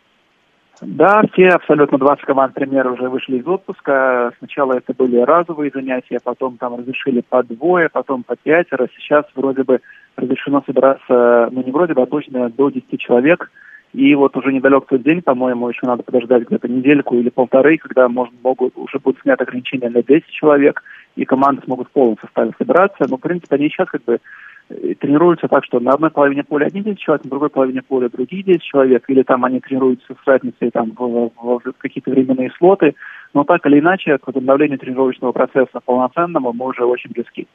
Да, все абсолютно двадцать команд, например, уже вышли из отпуска. Сначала это были разовые занятия, потом там разрешили по двое, потом по пятеро. Сейчас вроде бы разрешено собираться, ну не вроде бы, а точно до десяти человек. И вот уже недалек тот день, по-моему, еще надо подождать где-то недельку или полторы, когда можно, могут, уже будут сняты ограничения на десять человек, и команды смогут в полном составе собираться. Но, в принципе, они сейчас как бы тренируются так, что на одной половине поля одни десять человек, на другой половине поля другие десять человек, или там они тренируются с разницей там, в, в, в какие-то временные слоты. Но так или иначе, к возобновлению тренировочного процесса полноценному мы уже очень близки.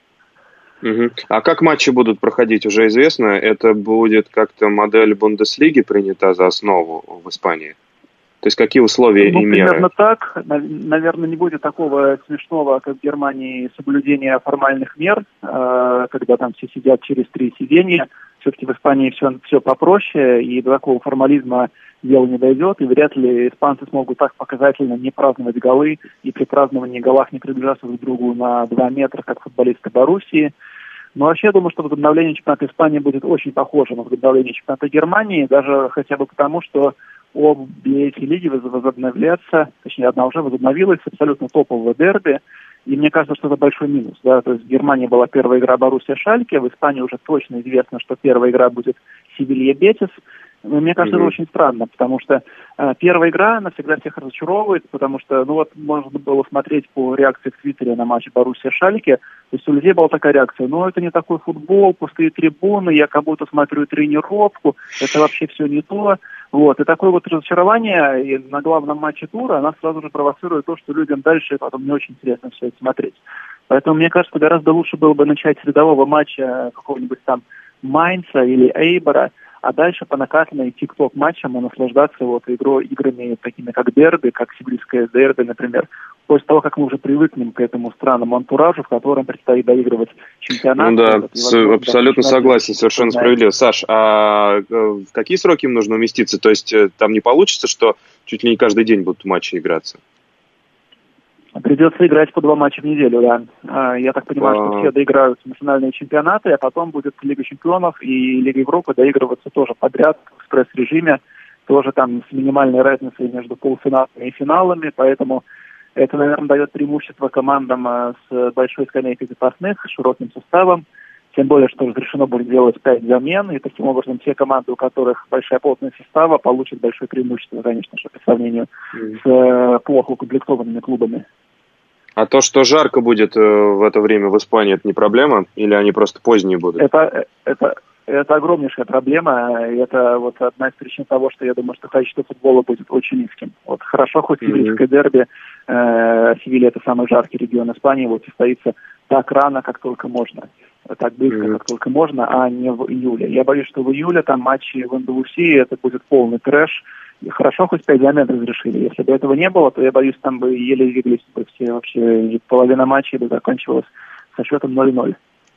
Угу. А как матчи будут проходить, уже известно? Это будет как-то модель Бундеслиги принята за основу в Испании? То есть какие условия ну, и меры? Примерно так. Наверное, не будет такого смешного, как в Германии, соблюдения формальных мер, когда там все сидят через три сиденья. Все-таки в Испании все, все попроще, и до такого формализма дело не дойдет, и вряд ли испанцы смогут так показательно не праздновать голы, и при праздновании голах не приближаться друг к другу на два метра, как футболисты Боруссии. Но вообще я думаю, что возобновление чемпионата Испании будет очень похоже на возобновление чемпионата Германии, даже хотя бы потому, что обе эти лиги возобновляются, точнее, одна уже возобновилась, абсолютно топового дерби, и мне кажется, что это большой минус. Да? То есть в Германии была первая игра Боруссия-Шальке, в Испании уже точно известно, что первая игра будет Севилья-Бетис. Но мне кажется, mm-hmm. это очень странно, потому что э, первая игра, она всегда всех разочаровывает, потому что, ну вот, можно было смотреть по реакции в Твиттере на матч Боруссия-Шальке, то есть у людей была такая реакция: ну это не такой футбол, пустые трибуны, я как будто смотрю тренировку, это вообще все не то. Вот, и такое вот разочарование и на главном матче тура, она сразу же провоцирует то, что людям дальше потом не очень интересно все это смотреть. Поэтому, мне кажется, гораздо лучше было бы начать с рядового матча какого-нибудь там Майнца или Эйбора, а дальше по накатанной идти к топ-матчам и наслаждаться вот игрой, играми такими как дерби, как сибирское дерби, например, после того, как мы уже привыкнем к этому странному антуражу, в котором предстоит доигрывать чемпионат. Ну да, с, абсолютно согласен, совершенно справедливо. Саш, а в какие сроки им нужно уместиться? То есть там не получится, что чуть ли не каждый день будут матчи играться? Придется играть по два матча в неделю, да. Я так понимаю, а... что все доиграют национальные чемпионаты, а потом будет Лига чемпионов и Лига Европы доигрываться тоже подряд в экспресс-режиме, тоже там с минимальной разницей между полуфиналами и финалами, поэтому это, наверное, дает преимущество командам с большой скамейкой запасных, с широким составом. Тем более, что разрешено будет делать пять замен, и таким образом те команды, у которых большая плотность состава, получат большое преимущество, конечно же, по сравнению mm. с э, плохо укомплектованными клубами. А то, что жарко будет э, в это время в Испании, это не проблема? Или они просто поздние будут? Это, это, это огромнейшая проблема. И это вот одна из причин того, что я думаю, что качество футбола будет очень низким. Вот хорошо, хоть севильское mm-hmm. дерби, э, Севилья — это самый жаркий регион Испании, вот состоится так рано, как только можно. Так близко, mm-hmm. как только можно, а не в июле. Я боюсь, что в июле там матчи в Андалусии, это будет полный трэш. И хорошо, хоть пять замен разрешили. Если бы этого не было, то, я боюсь, там бы еле двигались бы все вообще. И половина матчей бы закончилась со счетом ноль-ноль.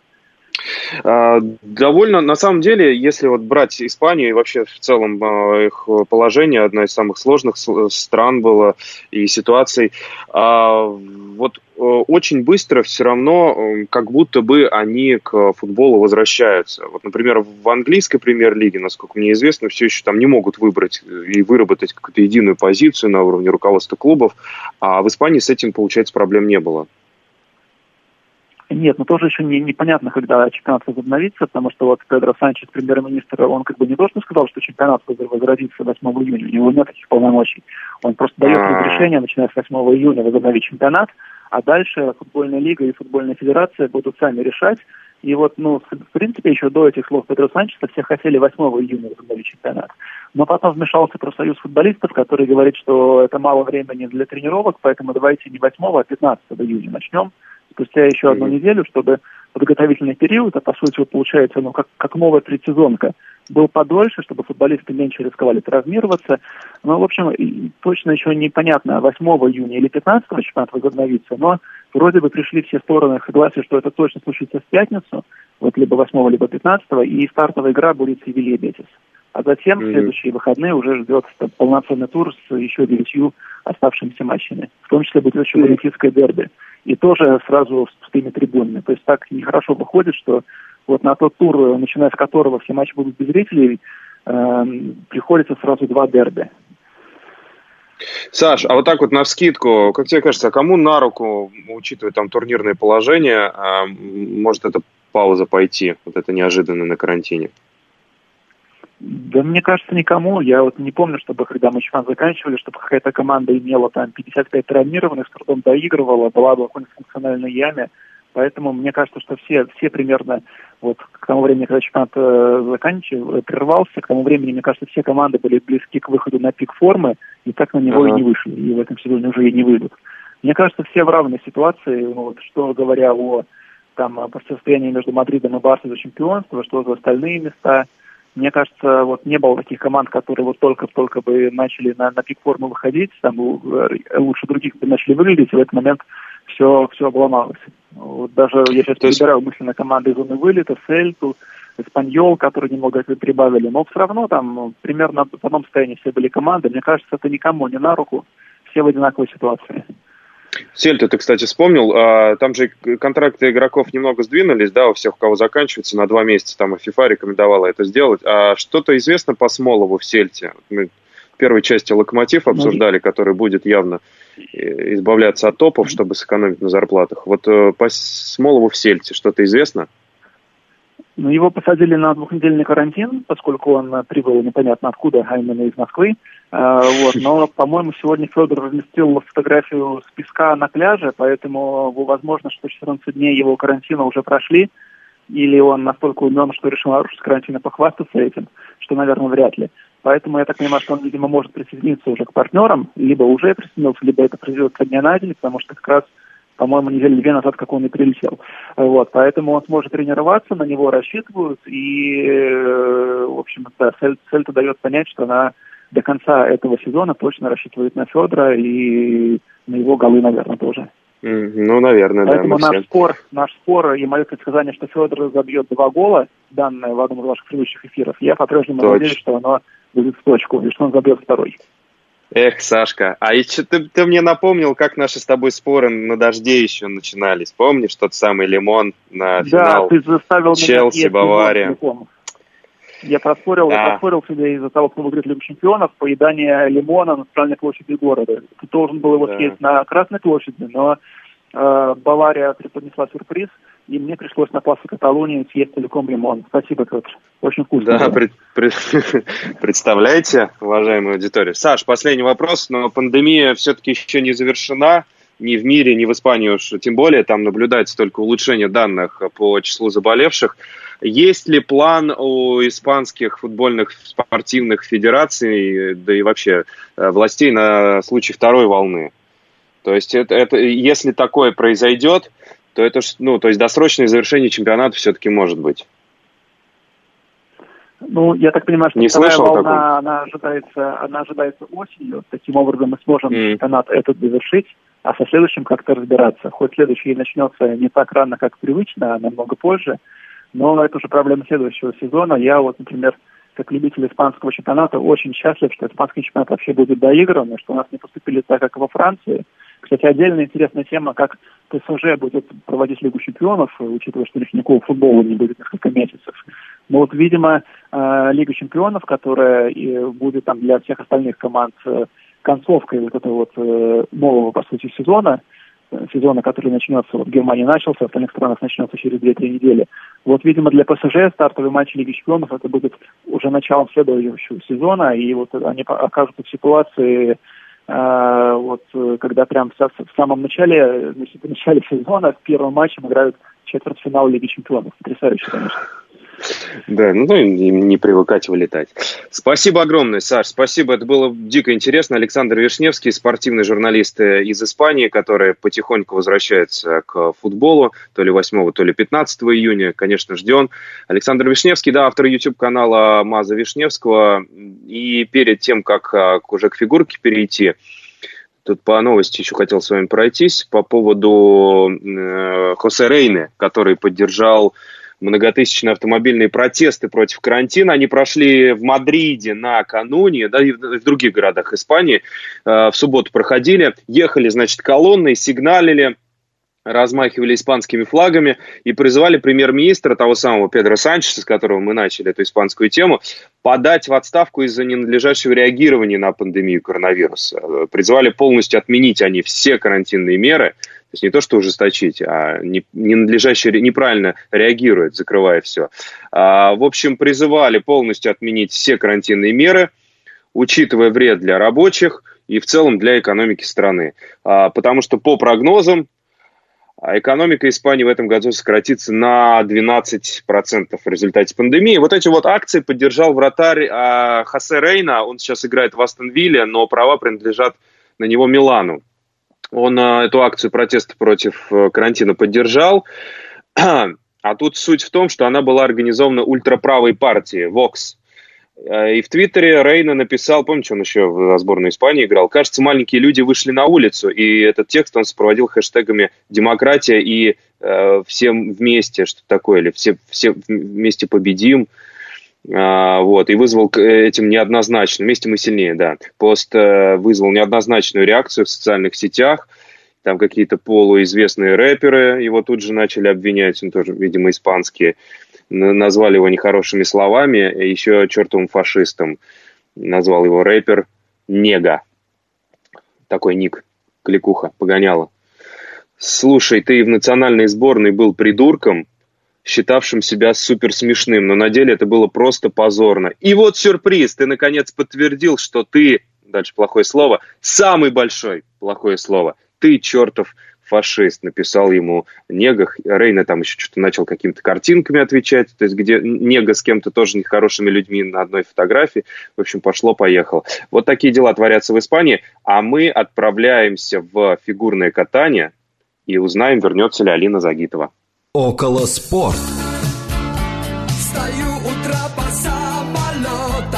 Довольно, на самом деле, если вот брать Испанию и вообще в целом их положение, одна из самых сложных стран была и ситуаций, вот очень быстро все равно как будто бы они к футболу возвращаются. Вот, например, в английской премьер-лиге, насколько мне известно, все еще там не могут выбрать и выработать какую-то единую позицию на уровне руководства клубов, а в Испании с этим, получается, проблем не было. Нет, но тоже еще не, непонятно, когда чемпионат возобновится, потому что вот Педро Санчес, премьер-министр, он как бы не то, что сказал, что чемпионат возродится восьмого июня, у него нет таких полномочий. Он просто дает разрешение, начиная с восьмого июня, возобновить чемпионат, а дальше футбольная лига и футбольная федерация будут сами решать. И вот, ну, в принципе, еще до этих слов Педро Санчеса все хотели восьмого июня возобновить чемпионат. Но потом вмешался профсоюз футболистов, который говорит, что это мало времени для тренировок, поэтому давайте не восьмого, а пятнадцатого июня начнем. Спустя еще одну неделю, чтобы подготовительный период, а по сути получается, ну, как, как новая предсезонка, был подольше, чтобы футболисты меньше рисковали травмироваться. Ну, в общем, точно еще непонятно, восьмого июня или пятнадцатого чемпионат возобновится, но вроде бы пришли все стороны к согласию, что это точно случится в пятницу, вот либо восьмого, либо пятнадцатого, и стартовая игра будет Севилья Бетис. А затем в следующие выходные уже ждет полноценный тур с еще девятью оставшимися матчами. В том числе будет еще валенсийское дерби. И тоже сразу с пустыми трибунами. То есть так нехорошо выходит, что вот на тот тур, начиная с которого все матчи будут без зрителей, э, приходится сразу два дерби. Саш, а вот так вот навскидку, как тебе кажется, а кому на руку, учитывая там турнирное положение, а может эта пауза пойти, вот это неожиданно на карантине? Да мне кажется, никому. Я вот не помню, чтобы когда мы чемпионат заканчивали, чтобы какая-то команда имела там пятьдесят пять травмированных, с трудом доигрывала, была бы в какой-нибудь функциональной яме. Поэтому мне кажется, что все, все примерно вот к тому времени, когда чемпионат э, заканчивался, прервался, к тому времени, мне кажется, все команды были близки к выходу на пик формы, и так на него uh-huh. и не вышли, и в этом сезоне уже и не выйдут. Мне кажется, все в равной ситуации, ну, вот, что говоря о там, состоянии между Мадридом и Барсой за чемпионство, что за остальные места. Мне кажется, вот не было таких команд, которые вот только-только бы начали на, на пик формы выходить, там лучше других бы начали выглядеть, и в этот момент все, все обломалось. Вот даже я сейчас перебираю мысленно команды из зоны вылета, Сельту, Эспаньол, которые немного прибавили, но все равно там примерно в одном состоянии все были команды. Мне кажется, это никому не на руку, все в одинаковой ситуации. Сельту ты, кстати, вспомнил, а, там же контракты игроков немного сдвинулись, да, у всех, у кого заканчивается, на два месяца, там и ФИФА рекомендовала это сделать. А что-то известно по Смолову в Сельте? Мы в первой части Локомотив обсуждали, который будет явно избавляться от топов, чтобы сэкономить на зарплатах. Вот по Смолову в Сельте что-то известно? Ну, его посадили на двухнедельный карантин, поскольку он прибыл непонятно откуда, а именно из Москвы. А, вот. Но, по-моему, сегодня Федор разместил фотографию с песка на пляже, поэтому возможно, что четырнадцать дней его карантина уже прошли, или он настолько умен, что решил нарушить карантин и похвастаться этим, что, наверное, вряд ли. Поэтому я так понимаю, что он, видимо, может присоединиться уже к партнерам, либо уже присоединился, либо это произойдет со дня на день, потому что как раз, по-моему, недели две назад, как он и прилетел. Вот, поэтому он сможет тренироваться, на него рассчитывают, и, в общем, да, Сельта дает понять, что она до конца этого сезона точно рассчитывает на Федора и на его голы, наверное, тоже. Mm, ну, наверное, поэтому да. Поэтому наш спор, наш спор и мое предсказание, что Федор забьет два гола, данное в одном из ваших предыдущих эфиров, я по-прежнему надеюсь, что оно будет в точку, и что он забьет второй. Эх, Сашка, а еще ты, ты мне напомнил, как наши с тобой споры на дожде еще начинались. Помнишь тот самый Лимон на финал? Да, ты заставил Челси, меня Бавария. Я проспорил, да. я проспорил себе из-за того, кто выиграет Лигу чемпионов, поедание лимона на центральной площади города. Ты должен был его да. съесть на Красной площади, но э, Бавария преподнесла сюрприз, и мне пришлось на Пласа Каталонии съесть целиком лимон. Спасибо, Петр. Очень вкусно. Да, пред, пред, представляете, уважаемая аудитория. Саш, последний вопрос, но пандемия все-таки еще не завершена. Ни в мире, ни в Испании уж, тем более, там наблюдается только улучшение данных по числу заболевших. Есть ли план у испанских футбольных спортивных федераций, да и вообще властей на случай второй волны? То есть, это, это, если такое произойдет, то это, ну, то есть досрочное завершение чемпионата все-таки может быть. Ну, я так понимаю, что не вторая волна, таком? она ожидается, она ожидается осенью. Таким образом, мы сможем mm. чемпионат этот завершить, а со следующим как-то разбираться. Хоть следующий начнется не так рано, как привычно, а намного позже, но это уже проблема следующего сезона. Я вот, например, как любитель испанского чемпионата, очень счастлив, что испанский чемпионат вообще будет доигран, и что у нас не поступили так, как во Франции. Кстати, отдельная интересная тема, как ПСЖ будет проводить Лигу чемпионов, учитывая, что у них никакого футбола не будет несколько месяцев. Но вот, видимо, Лига чемпионов, которая будет там для всех остальных команд концовкой вот этого вот нового, по сути, сезона, сезона, который начнется, вот в Германии начался, в остальных странах начнется через две-три недели. Вот, видимо, для ПСЖ стартовый матч Лиги чемпионов это будет уже началом следующего сезона, и вот они окажутся в ситуации, э, вот, когда прям в, в самом начале, в начале сезона, в первом матче играют четвертьфинал Лиги чемпионов. Потрясающе, конечно. Да, ну им не привыкать вылетать. Спасибо огромное, Саш, спасибо, это было дико интересно. Александр Вишневский, спортивный журналист из Испании, который потихоньку возвращается к футболу, то ли восьмого, то ли пятнадцатого июня, конечно, ждем. Александр Вишневский, да, автор YouTube-канала Маза Вишневского. И перед тем, как уже к фигурке перейти, тут по новости еще хотел с вами пройтись по поводу э, Хосе Рейны, который поддержал многотысячные автомобильные протесты против карантина. Они прошли в Мадриде накануне, да, и в других городах Испании. В субботу проходили. Ехали, значит, колонной, сигналили, размахивали испанскими флагами и призывали премьер-министра, того самого Педро Санчеса, с которого мы начали эту испанскую тему, подать в отставку из-за ненадлежащего реагирования на пандемию коронавируса. Призывали полностью отменить они все карантинные меры. То есть не то, что ужесточить, а ненадлежаще, неправильно реагирует, закрывая все. А, в общем, призывали полностью отменить все карантинные меры, учитывая вред для рабочих и в целом для экономики страны. А, потому что по прогнозам экономика Испании в этом году сократится на двенадцать процентов в результате пандемии. Вот эти вот акции поддержал вратарь а, Хосе Рейна. Он сейчас играет в Астон Вилле, но права принадлежат на него Милану. Он а, эту акцию протеста против а, карантина поддержал. А тут суть в том, что она была организована ультраправой партией Vox. И в Твиттере Рейна написал, помните, он еще в сборной Испании играл, кажется, маленькие люди вышли на улицу, и этот текст он сопроводил хэштегами «Демократия» и э, «Всем вместе», что такое, или «Все, все вместе победим». А, вот, и вызвал этим неоднозначно, вместе мы сильнее, да, пост э, вызвал неоднозначную реакцию в социальных сетях, там какие-то полуизвестные рэперы его тут же начали обвинять, он тоже, видимо, испанские, назвали его нехорошими словами, еще чертовым фашистом назвал его рэпер Нега, такой ник, кликуха, погоняла. Слушай, ты в национальной сборной был придурком, считавшим себя супер смешным, но на деле это было просто позорно. И вот сюрприз, ты наконец подтвердил, что ты, дальше плохое слово, самый большой, плохое слово, ты чертов фашист, написал ему Нега. Рейна там еще что-то начал какими-то картинками отвечать, то есть где Нега с кем-то тоже нехорошими людьми на одной фотографии. В общем, пошло-поехало. Вот такие дела творятся в Испании, а мы отправляемся в фигурное катание и узнаем, вернется ли Алина Загитова. Около спорт. Встаю у трапа самолета.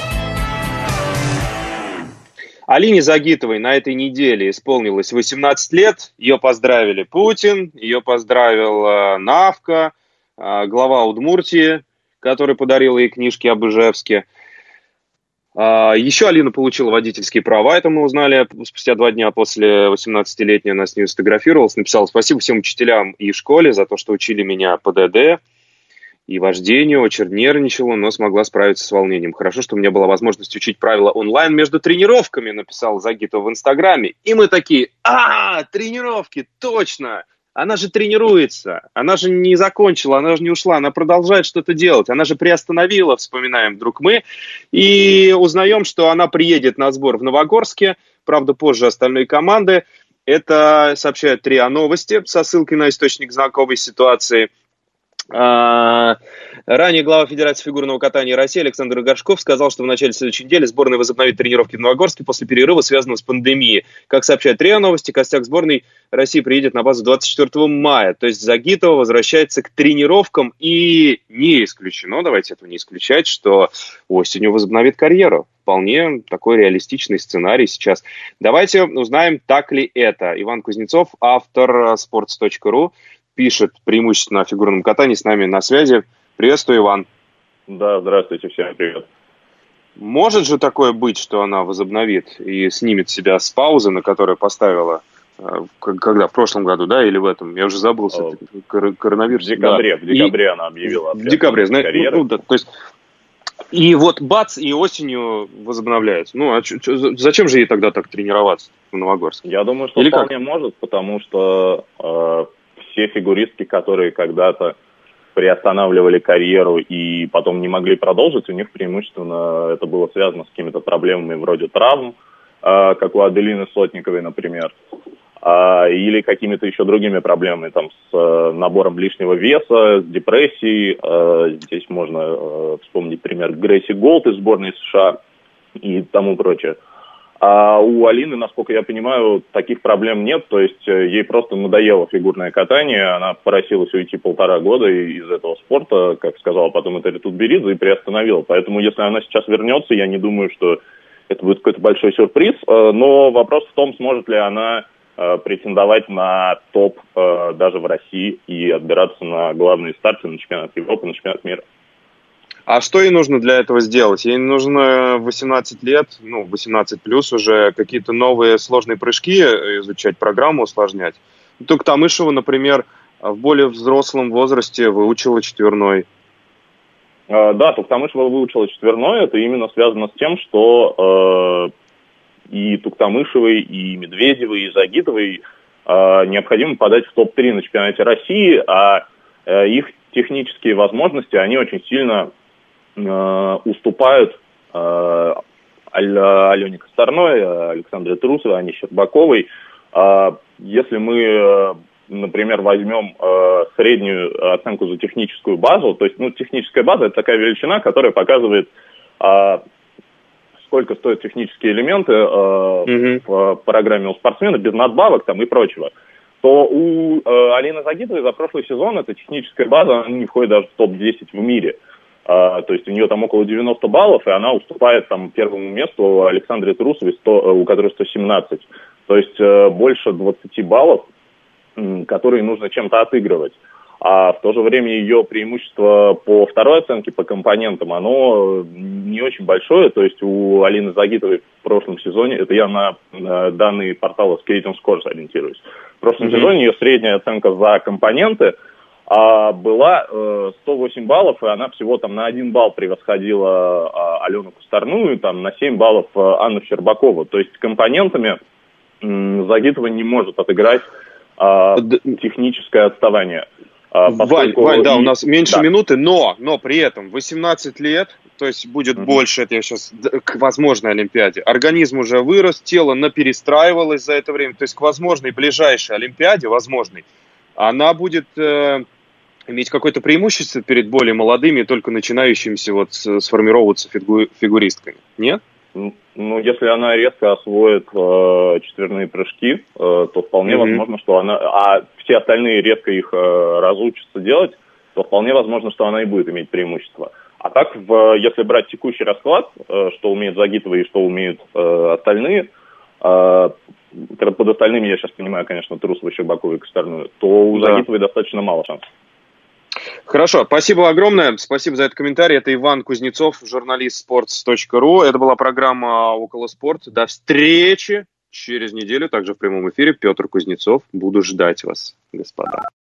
Алине Загитовой на этой неделе исполнилось восемнадцать лет. Ее поздравили Путин, ее поздравил э, Навка, э, глава Удмуртии, который подарил ей книжки об Ижевске. Э, еще Алина получила водительские права, это мы узнали спустя два дня после восемнадцатилетней. Она с ней сфотографировалась, написала спасибо всем учителям и школе за то, что учили меня ПДД. и вождению, очень нервничала, но смогла справиться с волнением. Хорошо, что у меня была возможность учить правила онлайн между тренировками, написал Загитова в Инстаграме. И мы такие, а, тренировки, точно! Она же тренируется, она же не закончила, она же не ушла, она продолжает что-то делать, она же приостановила, вспоминаем вдруг мы, и узнаем, что она приедет на сбор в Новогорске, правда, позже остальной команды. Это сообщают РИА Новости со ссылкой на источник знакомой ситуации. А, ранее глава Федерации фигурного катания России Александр Горшков сказал, что в начале следующей недели сборная возобновит тренировки в Новогорске после перерыва, связанного с пандемией. Как сообщает РИА Новости, костяк сборной России приедет на базу двадцать четвёртого мая. То есть Загитова возвращается к тренировкам, и не исключено, давайте этого не исключать, что осенью возобновит карьеру. Вполне такой реалистичный сценарий сейчас. Давайте узнаем, так ли это. Иван Кузнецов, автор спортс точка ру, пишет преимущественно о фигурном катании, с нами на связи. Приветствую, Иван. Да, здравствуйте, всем привет. Может же такое быть, что она возобновит и снимет себя с паузы, на которую поставила, когда, в прошлом году, да, или в этом? Я уже забыл, О, коронавирус. В декабре, да. в декабре и... она объявила. В декабре, знаете, ну, ну, да, то есть... И вот бац, и осенью возобновляется. Ну, а ч- ч- зачем же ей тогда так тренироваться в Новогорске? Я думаю, что Или вполне как? может, потому что э, все фигуристки, которые когда-то приостанавливали карьеру и потом не могли продолжить, у них преимущественно это было связано с какими-то проблемами вроде травм, э, как у Аделины Сотниковой, например, э, или какими-то еще другими проблемами, там, с э, набором лишнего веса, с депрессией. Э, здесь можно э, вспомнить пример Грейси Голд из сборной США и тому прочее. А у Алины, насколько я понимаю, таких проблем нет, то есть ей просто надоело фигурное катание, она просилась уйти полтора года из этого спорта, как сказала потом Этери Тутберидзе, и приостановила. Поэтому если она сейчас вернется, я не думаю, что это будет какой-то большой сюрприз, но вопрос в том, сможет ли она претендовать на топ даже в России и отбираться на главные старты, на чемпионат Европы, на чемпионат мира. А что ей нужно для этого сделать? Ей нужно восемнадцать лет, ну, восемнадцать плюс уже, какие-то новые сложные прыжки изучать, программу усложнять. Туктамышева, например, в более взрослом возрасте выучила четверной. Да, Туктамышева выучила четверной. Это именно связано с тем, что э, и Туктамышевой, и Медведевой, и Загитовой э, необходимо подать в топ три на чемпионате России, а э, их технические возможности, они очень сильно э, уступают э, Алене Косторной, Александре Трусовой, Ане Щербаковой. Э, если мы, э, например, возьмем э, среднюю оценку за техническую базу, то есть, ну, техническая база – это такая величина, которая показывает, э, сколько стоят технические элементы э, mm-hmm. в программе у спортсмена, без надбавок там и прочего, то у э, Алины Загитовой за прошлый сезон эта техническая база она не входит даже в топ десять в мире. Э, то есть у нее там около девяносто баллов, и она уступает там первому месту Александре Трусовой, сто, у которой сто семнадцать. То есть э, больше двадцать баллов, э, которые нужно чем-то отыгрывать. А в то же время ее преимущество по второй оценке, по компонентам, оно не очень большое. То есть у Алины Загитовой в прошлом сезоне, это я на, на данные портала Skating Scores ориентируюсь, в прошлом mm-hmm. сезоне ее средняя оценка за компоненты а, была э, сто восемь баллов, и она всего там на один балл превосходила а, Алену Косторную, там на семь баллов а, Анну Щербакову. То есть компонентами м, Загитова не может отыграть а, техническое отставание. Вань, Вань, да, у нас меньше да. минуты, но, но при этом восемнадцать лет, то есть будет mm-hmm. больше, это я сейчас к возможной Олимпиаде. Организм уже вырос, тело наперестраивалось за это время, то есть к возможной ближайшей Олимпиаде, возможной, она будет э, иметь какое-то преимущество перед более молодыми, только начинающимися вот сформировываться фигу- фигуристками, нет? Ну, если она резко освоит э, четверные прыжки, э, то вполне mm-hmm. возможно, что она... А все остальные резко их э, разучатся делать, то вполне возможно, что она и будет иметь преимущество. А так, в, если брать текущий расклад, э, что умеет Загитова и что умеют э, остальные, э, под остальными я сейчас понимаю, конечно, Трусову, Щербакову и Косторную, то у да. Загитовой достаточно мало шансов. Хорошо, спасибо огромное, спасибо за этот комментарий. Это Иван Кузнецов, журналист спортс точка ру. Это была программа «Около спорта». До встречи через неделю, также в прямом эфире. Петр Кузнецов. Буду ждать вас, господа.